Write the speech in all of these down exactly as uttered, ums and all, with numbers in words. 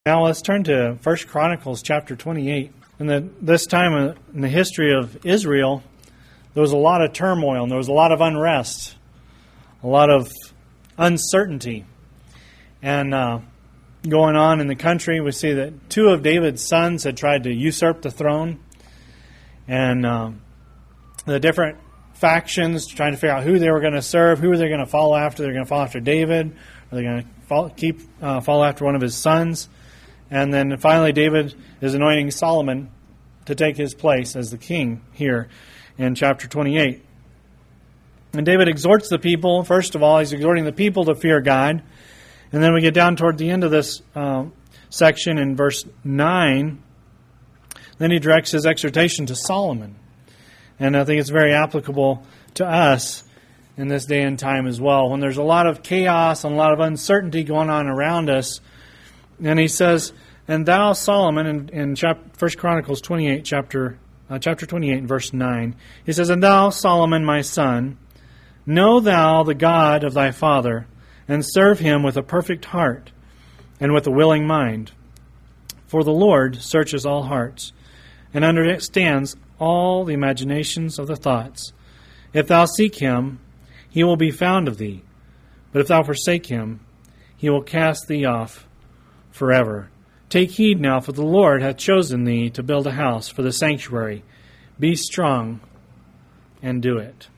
Now let's turn to First Chronicles chapter twenty-eight. In the, this time in the history of Israel, there was a lot of turmoil and there was a lot of unrest, a lot of uncertainty. And uh, going on in the country, we see that two of David's sons had tried to usurp the throne. And uh, the different factions trying to figure out who they were going to serve, who were they going to follow after. They're going to follow after David, or they're going to follow, keep uh, follow after one of his sons. And then finally David is anointing Solomon to take his place as the king here in chapter twenty-eight. And David exhorts the people. First of all, he's exhorting the people to fear God. And then we get down toward the end of this uh, section in verse nine. Then he directs his exhortation to Solomon. And I think it's very applicable to us in this day and time as well. When there's a lot of chaos and a lot of uncertainty going on around us. And he says, "And thou, Solomon," in, in chapter, First Chronicles twenty-eight, chapter uh, chapter twenty-eight, and verse nine, he says, "And thou, Solomon, my son, know thou the God of thy father, and serve him with a perfect heart, and with a willing mind. For the Lord searches all hearts, and understands all the imaginations of the thoughts. If thou seek him, he will be found of thee. But if thou forsake him, he will cast thee off forever. Take heed now, for the Lord hath chosen thee to build a house for the sanctuary. Be strong and do it."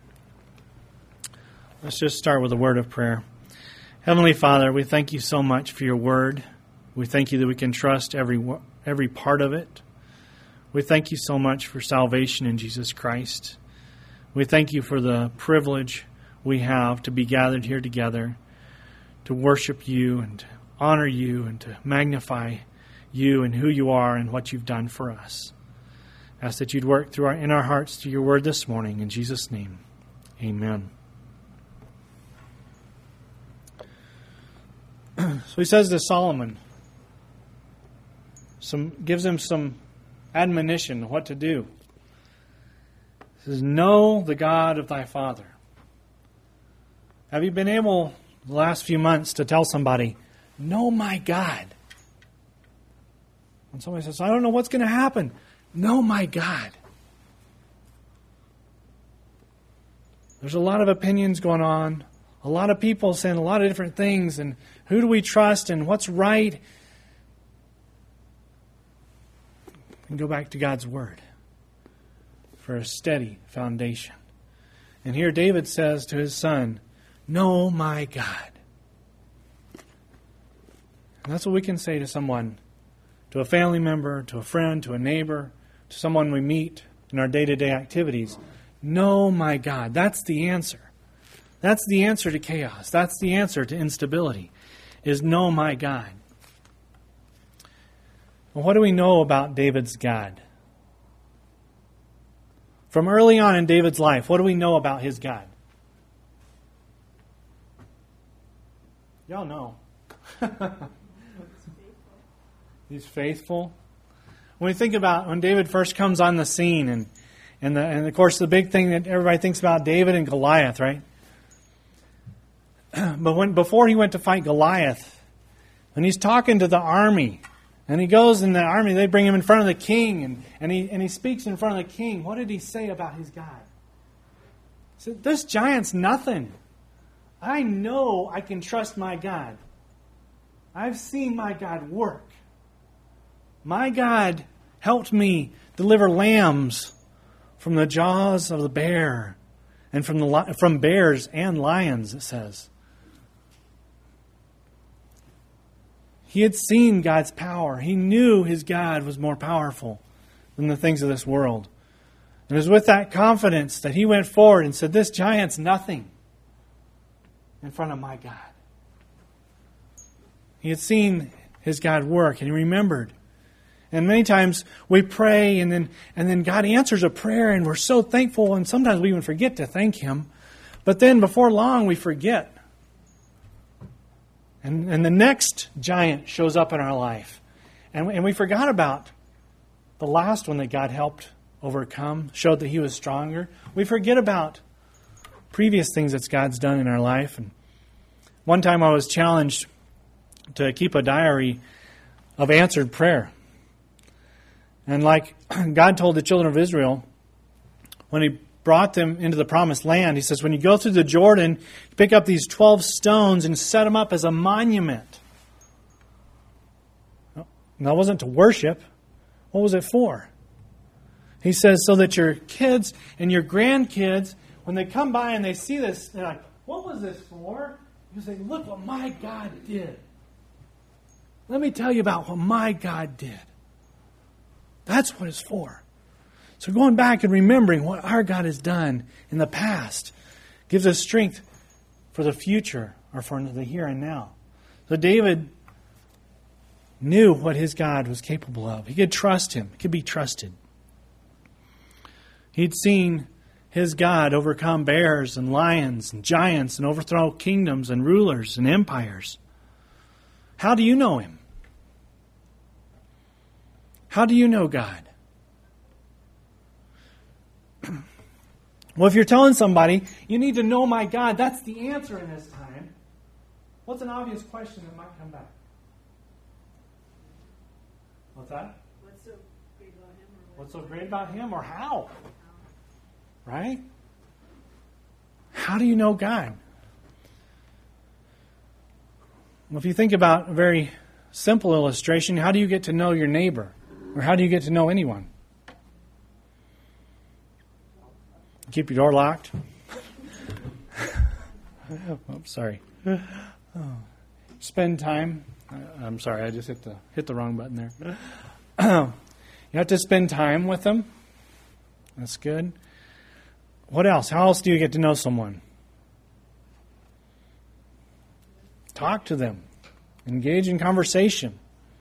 Let's just start with a word of prayer. Heavenly Father, we thank you so much for your word. We thank you that we can trust every every part of it. We thank you so much for salvation in Jesus Christ. We thank you for the privilege we have to be gathered here together, to worship you and to honor you and to magnify you and who you are and what you've done for us. I ask that you'd work through our, in our hearts through your word this morning. In Jesus' name, amen. So he says to Solomon, some gives him some admonition what to do. He says, "Know the God of thy father." Have you been able the last few months to tell somebody, "Know my God"? When somebody says, "I don't know what's going to happen," know my God. There's a lot of opinions going on. A lot of people saying a lot of different things. And who do we trust and what's right? And go back to God's Word for a steady foundation. And here David says to his son, "Know my God." And that's what we can say to someone, to a family member, to a friend, to a neighbor, to someone we meet in our day-to-day activities. Know my God. That's the answer. That's the answer to chaos. That's the answer to instability, is know my God. Well, what do we know about David's God? From early on in David's life, what do we know about his God? Y'all know. He's faithful. When we think about when David first comes on the scene, and and, the, and of course the big thing that everybody thinks about, David and Goliath, right? But when before he went to fight Goliath, when he's talking to the army, and he goes in the army, they bring him in front of the king, and, and he and he speaks in front of the king. What did he say about his God? He said, "This giant's nothing. I know I can trust my God. I've seen my God work. My God helped me deliver lambs from the jaws of the bear, and from the from bears and lions," it says. He had seen God's power. He knew his God was more powerful than the things of this world. And it was with that confidence that he went forward and said, "This giant's nothing in front of my God." He had seen his God work, and he remembered. And many times we pray, and then and then God answers a prayer, and we're so thankful, and sometimes we even forget to thank him. But then before long, we forget. And, and the next giant shows up in our life. And, and we forgot about the last one that God helped overcome, showed that he was stronger. We forget about previous things that God's done in our life. And one time I was challenged to keep a diary of answered prayer. And like God told the children of Israel, when He brought them into the promised land, He says, when you go through the Jordan, you pick up these twelve stones and set them up as a monument. And that wasn't to worship. What was it for? He says, so that your kids and your grandkids, when they come by and they see this, they're like, what was this for? You say, look what my God did. Let me tell you about what my God did. That's what it's for. So going back and remembering what our God has done in the past gives us strength for the future or for the here and now. So David knew what his God was capable of. He could trust Him. He could be trusted. He'd seen his God overcome bears and lions and giants and overthrow kingdoms and rulers and empires. How do you know Him? How do you know God? Well, if you're telling somebody, you need to know my God, that's the answer in this time. What's an obvious question that might come back? What's that? What's so great about Him? Or What's so great about Him, or how? Right? How do you know God? Well, if you think about a very simple illustration, how do you get to know your neighbor? Or how do you get to know anyone? Keep your door locked? Oh, sorry. Oh. Spend time. I'm sorry, I just hit the hit the wrong button there. You have to spend time with them. That's good. What else? How else do you get to know someone? Talk to them. Engage in conversation.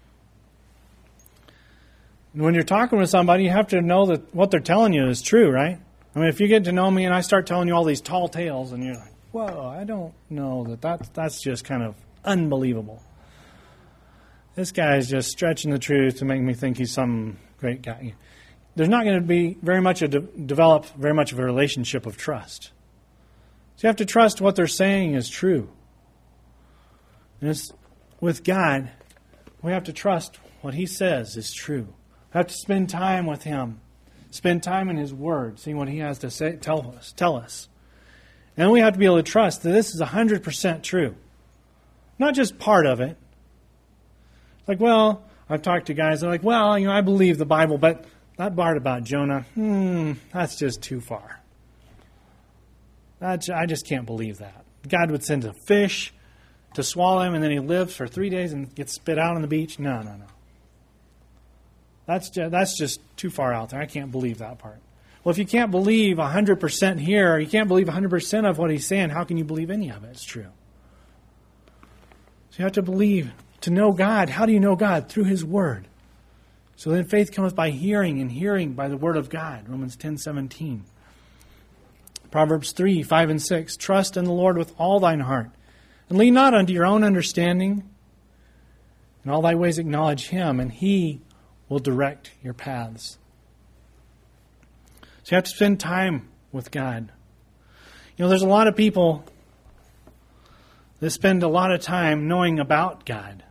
And when you're talking with somebody, you have to know that what they're telling you is true, right? I mean, if you get to know me and I start telling you all these tall tales and you're like, whoa, I don't know that, that that's just kind of unbelievable. This guy is just stretching the truth to make me think he's some great guy. There's not going to be very much a de- develop very much of a relationship of trust. So you have to trust what they're saying is true. And it's, with God, we have to trust what He says is true. We have to spend time with Him. Spend time in His Word, seeing what He has to say, tell us. Tell us. And we have to be able to trust that this is one hundred percent true. Not just part of it. Like, well, I've talked to guys that are like, well, you know, I believe the Bible, but that part about Jonah, hmm, that's just too far. That's, I just can't believe that. God would send a fish to swallow him, and then he lives for three days and gets spit out on the beach. No, no, no. That's just, that's just too far out there. I can't believe that part. Well, if you can't believe one hundred percent here, you can't believe one hundred percent of what he's saying, how can you believe any of it? It's true. So you have to believe, to know God. How do you know God? Through His Word. So then faith cometh by hearing, and hearing by the Word of God. Romans ten seventeen. Proverbs three, five and six. Trust in the Lord with all thine heart, and lean not unto your own understanding. In all thy ways acknowledge Him, and He will direct your paths. So you have to spend time with God. You know, there's a lot of people that spend a lot of time knowing about God.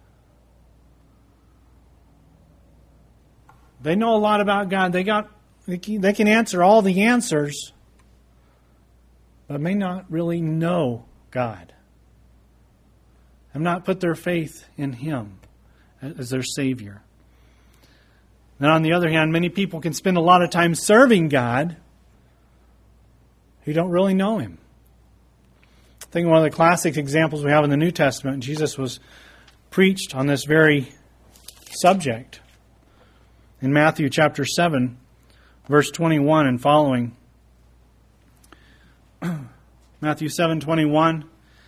They know a lot about God. They got they can answer all the answers, but may not really know God. Have not put their faith in Him as their Savior. Then on the other hand, many people can spend a lot of time serving God who don't really know Him. I think one of the classic examples we have in the New Testament, Jesus was preached on this very subject. In Matthew chapter seven, verse twenty-one and following. Matthew seven twenty-one.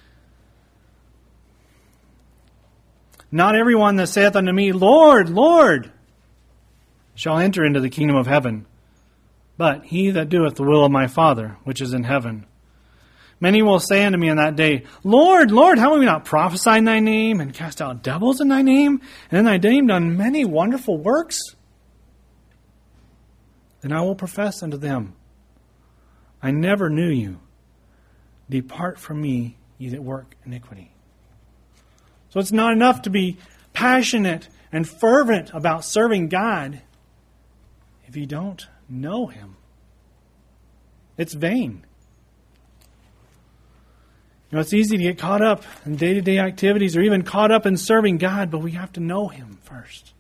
Not everyone that saith unto me, Lord, Lord, shall enter into the kingdom of heaven, but he that doeth the will of my Father, which is in heaven. Many will say unto me in that day, Lord, Lord, how have we not prophesied in thy name, and cast out devils in thy name, and in thy name done many wonderful works? Then I will profess unto them, I never knew you. Depart from me, ye that work iniquity. So it's not enough to be passionate and fervent about serving God if you don't know Him? It's vain. You know, it's easy to get caught up in day-to-day activities or even caught up in serving God, but we have to know Him first.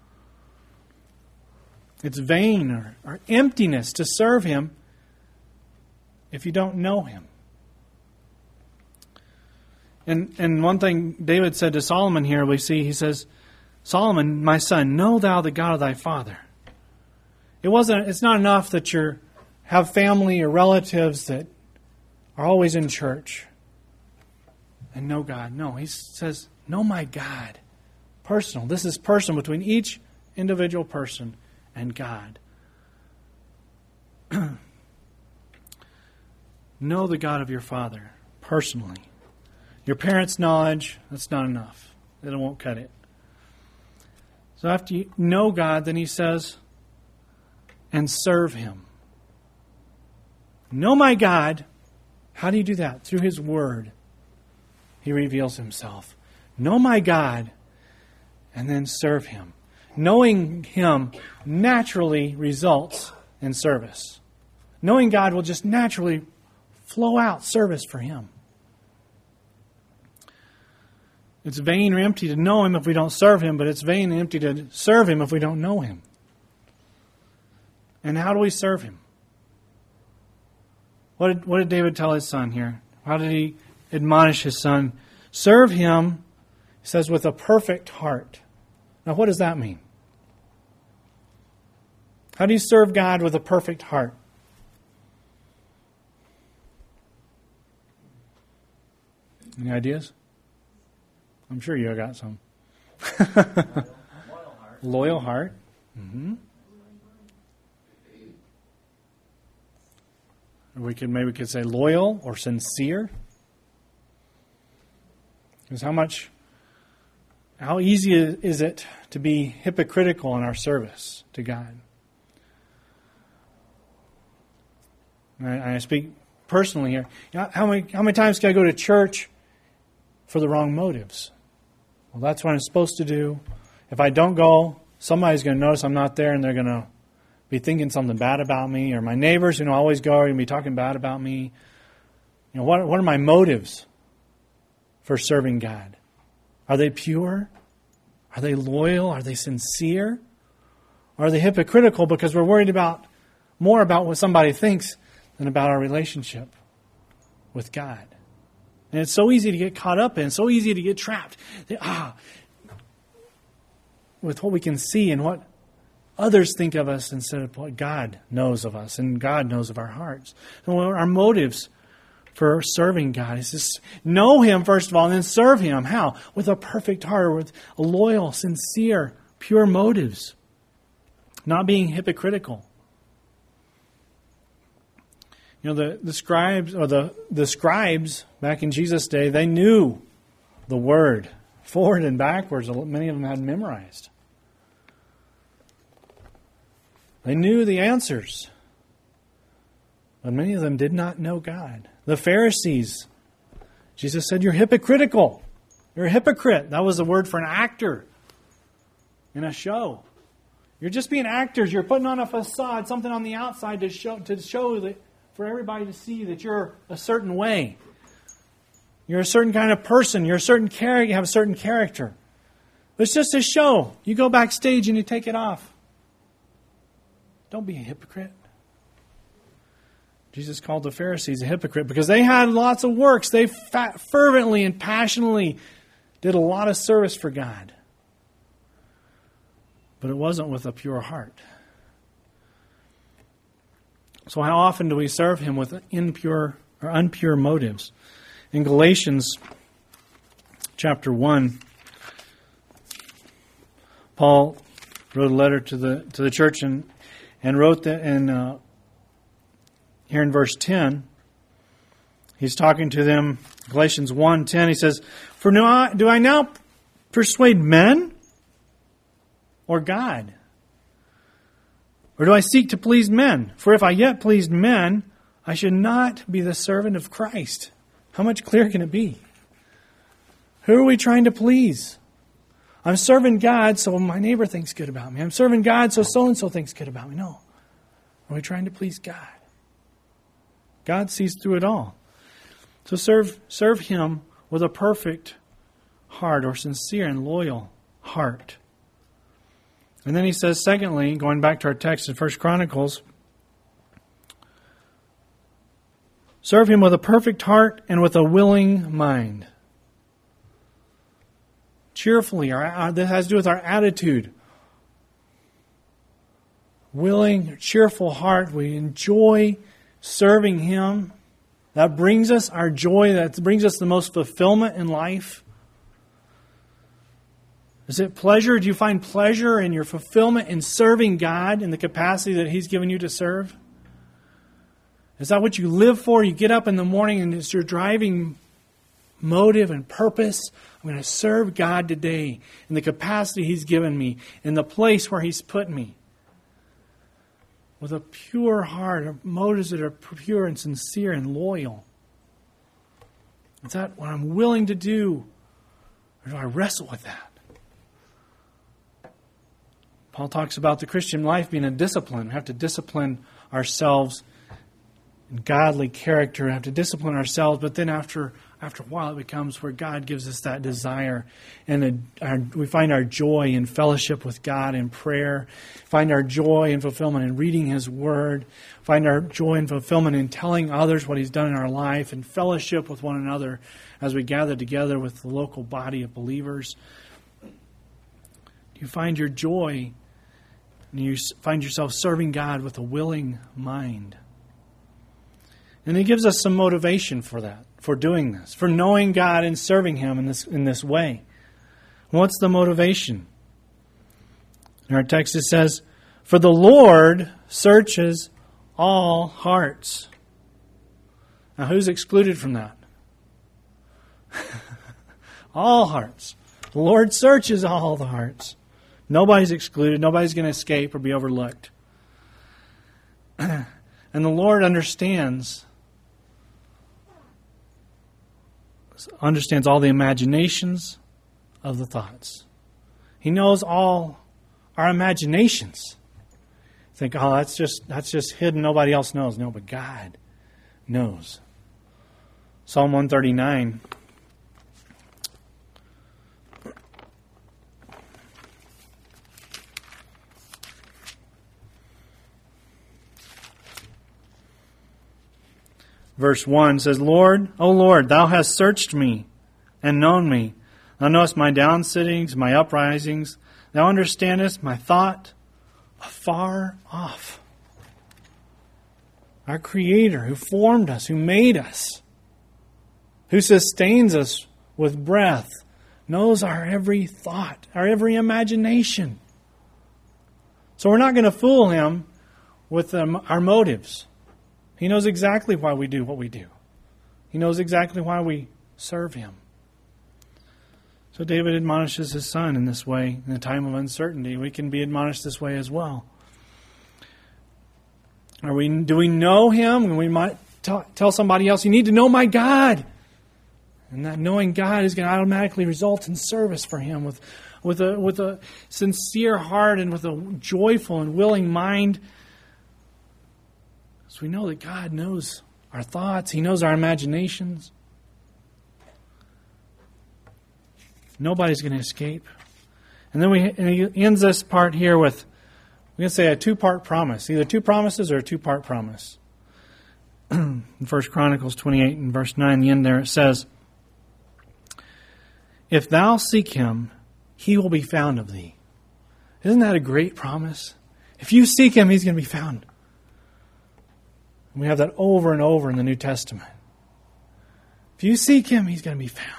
It's vain or, or emptiness to serve Him if you don't know Him. And and one thing David said to Solomon here, we see, he says, Solomon, my son, know thou the God of thy father. It wasn't. It's not enough that you have family or relatives that are always in church and know God. No, he says, know my God. Personal. This is personal between each individual person and God. Know the God of your father personally. Your parents' knowledge, that's not enough. It won't cut it. So after you know God, then he says, and serve Him. Know my God. How do you do that? Through His Word. He reveals Himself. Know my God, and then serve Him. Knowing Him naturally results in service. Knowing God will just naturally flow out service for Him. It's vain or empty to know Him if we don't serve Him, but it's vain and empty to serve Him if we don't know Him. And how do we serve Him? What did, what did David tell his son here? How did he admonish his son? Serve Him, he says, with a perfect heart. Now, what does that mean? How do you serve God with a perfect heart? Any ideas? I'm sure you got some. Loyal heart. Loyal heart. Mm-hmm. Or we could maybe we could say loyal or sincere. Because how much, how easy is it to be hypocritical in our service to God? And I, I speak personally here. You know, how many how many times can I go to church for the wrong motives? Well, that's what I'm supposed to do. If I don't go, somebody's going to notice I'm not there and they're going to be thinking something bad about me. Or my neighbors, you know, always go are going to be talking bad about me. You know, what, what are my motives for serving God? Are they pure? Are they loyal? Are they sincere? Or are they hypocritical because we're worried about more about what somebody thinks than about our relationship with God? And it's so easy to get caught up in, so easy to get trapped. Ah, with what we can see and what others think of us instead of what God knows of us and God knows of our hearts. And what are our motives for serving God? Is just know Him first of all and then serve Him. How? With a perfect heart, with a loyal, sincere, pure motives. Not being hypocritical. You know, the, the scribes, or the, the scribes back in Jesus' day, they knew the Word forward and backwards. Many of them had memorized. They knew the answers. But many of them did not know God. The Pharisees, Jesus said, you're hypocritical. You're a hypocrite. That was the word for an actor in a show. You're just being actors. You're putting on a facade, something on the outside to show to show that for everybody to see that you're a certain way. You're a certain kind of person. You're a certain character. You have a certain character. But it's just a show. You go backstage and you take it off. Don't be a hypocrite. Jesus called the Pharisees a hypocrite because they had lots of works. They fervently and passionately did a lot of service for God. But it wasn't with a pure heart. So how often do we serve Him with impure or unpure motives? In Galatians chapter one, Paul wrote a letter to the to the church and and wrote that in uh, here in verse ten. He's talking to them. Galatians one ten. He says, "For do I, do I now persuade men or God? Or do I seek to please men? For if I yet pleased men, I should not be the servant of Christ." How much clearer can it be? Who are we trying to please? I'm serving God so my neighbor thinks good about me. I'm serving God so so-and-so thinks good about me. No. Are we trying to please God? God sees through it all. So serve, serve Him with a perfect heart, or sincere and loyal heart. And then he says, secondly, going back to our text in First Chronicles, serve Him with a perfect heart and with a willing mind. Cheerfully, our, that has to do with our attitude. Willing, cheerful heart. We enjoy serving Him. That brings us our joy. That brings us the most fulfillment in life. Is it pleasure? Do you find pleasure in your fulfillment in serving God in the capacity that He's given you to serve? Is that what you live for? You get up in the morning and it's your driving motive and purpose. I'm going to serve God today in the capacity He's given me, in the place where He's put me. With a pure heart, motives that are pure and sincere and loyal. Is that what I'm willing to do? Or do I wrestle with that? Paul talks about the Christian life being a discipline. We have to discipline ourselves in godly character. We have to discipline ourselves, but then after after a while it becomes where God gives us that desire. And a, our, we find our joy in fellowship with God in prayer. Find our joy and fulfillment in reading His Word. Find our joy and fulfillment in telling others what He's done in our life. And fellowship with one another as we gather together with the local body of believers. You find your joy and you find yourself serving God with a willing mind. And He gives us some motivation for that, for doing this, for knowing God and serving Him in this in this way. What's the motivation? In our text it says, "For the Lord searches all hearts." Now who's excluded from that? All hearts. The Lord searches all the hearts. Nobody's excluded. Nobody's going to escape or be overlooked. And the Lord understands understands all the imaginations of the thoughts. He knows all our imaginations. Think, oh, that's just that's just hidden. Nobody else knows. No, but God knows. Psalm one thirty-nine. Verse one says, Lord, O Lord, Thou hast searched me and known me. Thou knowest my downsittings, my uprisings. Thou understandest my thought afar off. Our Creator, who formed us, who made us, who sustains us with breath, knows our every thought, our every imagination. So we're not going to fool Him with um, our motives. He knows exactly why we do what we do. He knows exactly why we serve Him. So David admonishes his son in this way in a time of uncertainty. We can be admonished this way as well. Are we? Do we know Him? And we might t- tell somebody else, you need to know my God. And that knowing God is going to automatically result in service for Him with, with, a, with a sincere heart and with a joyful and willing mind. So we know that God knows our thoughts. He knows our imaginations. Nobody's going to escape. And then we and he ends this part here with, we're going to say a two-part promise. Either two promises or a two-part promise. In First Chronicles twenty-eight and verse nine, the end there, it says, if thou seek Him, He will be found of thee. Isn't that a great promise? If you seek Him, He's going to be found. We have that over and over in the New Testament. If you seek Him, He's going to be found.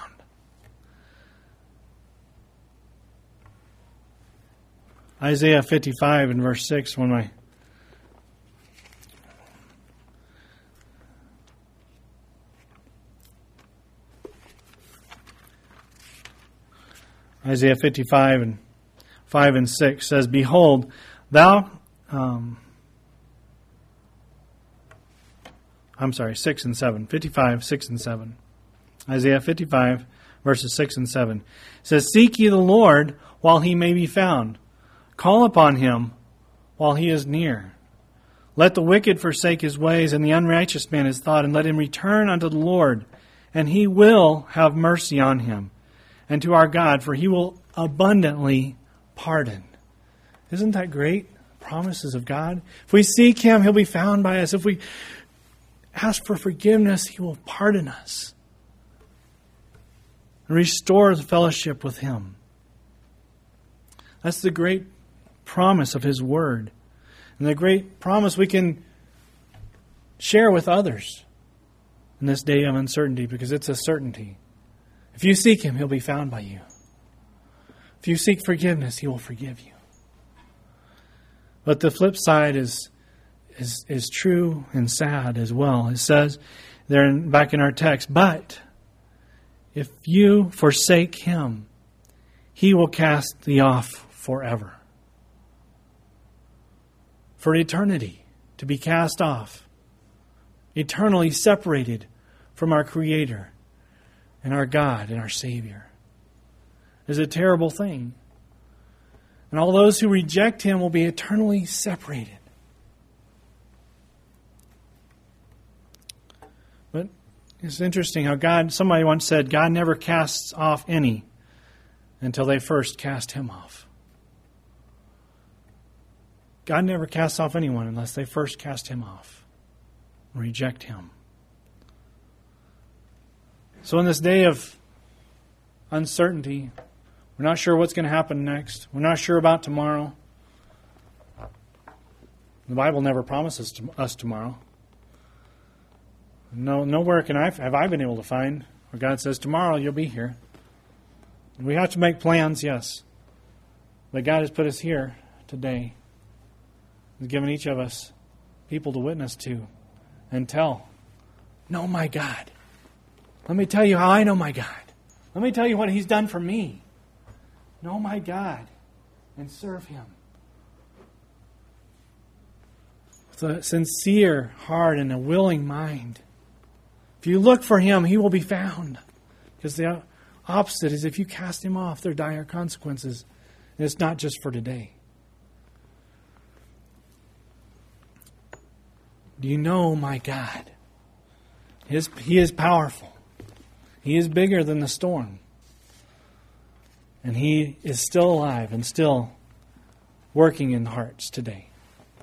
Isaiah fifty-five and verse six, one of my Isaiah fifty-five and five and six says, behold, thou um, I'm sorry, six and seven. fifty-five, six and seven. Isaiah fifty-five, verses six and seven. It says, seek ye the Lord while he may be found. Call upon him while he is near. Let the wicked forsake his ways, and the unrighteous man his thought, and let him return unto the Lord, and he will have mercy on him, and to our God, for he will abundantly pardon. Isn't that great? Promises of God. If we seek him, he'll be found by us. If we ask for forgiveness, he will pardon us and restore the fellowship with him. That's the great promise of his word, and the great promise we can share with others in this day of uncertainty, because it's a certainty. If you seek him, he'll be found by you. If you seek forgiveness, he will forgive you. But the flip side is is is true and sad as well. It says there in, back in our text, but if you forsake him, he will cast thee off forever. For eternity, to be cast off, eternally separated from our Creator and our God and our Savior, is a terrible thing. And all those who reject him will be eternally separated. But it's interesting how God, somebody once said, God never casts off any until they first cast him off. God never casts off anyone unless they first cast him off, reject him. So in this day of uncertainty, we're not sure what's going to happen next. We're not sure about tomorrow. The Bible never promises to us tomorrow. No, nowhere can I have I been able to find where God says, tomorrow you'll be here. We have to make plans, yes. But God has put us here today. He's given each of us people to witness to and tell. Know my God. Let me tell you how I know my God. Let me tell you what he's done for me. Know my God and serve him with a sincere heart and a willing mind. If you look for him, he will be found. Because the opposite is if you cast him off, there are dire consequences. And it's not just for today. Do you know my God? His, he is powerful. He is bigger than the storm. And he is still alive and still working in hearts today.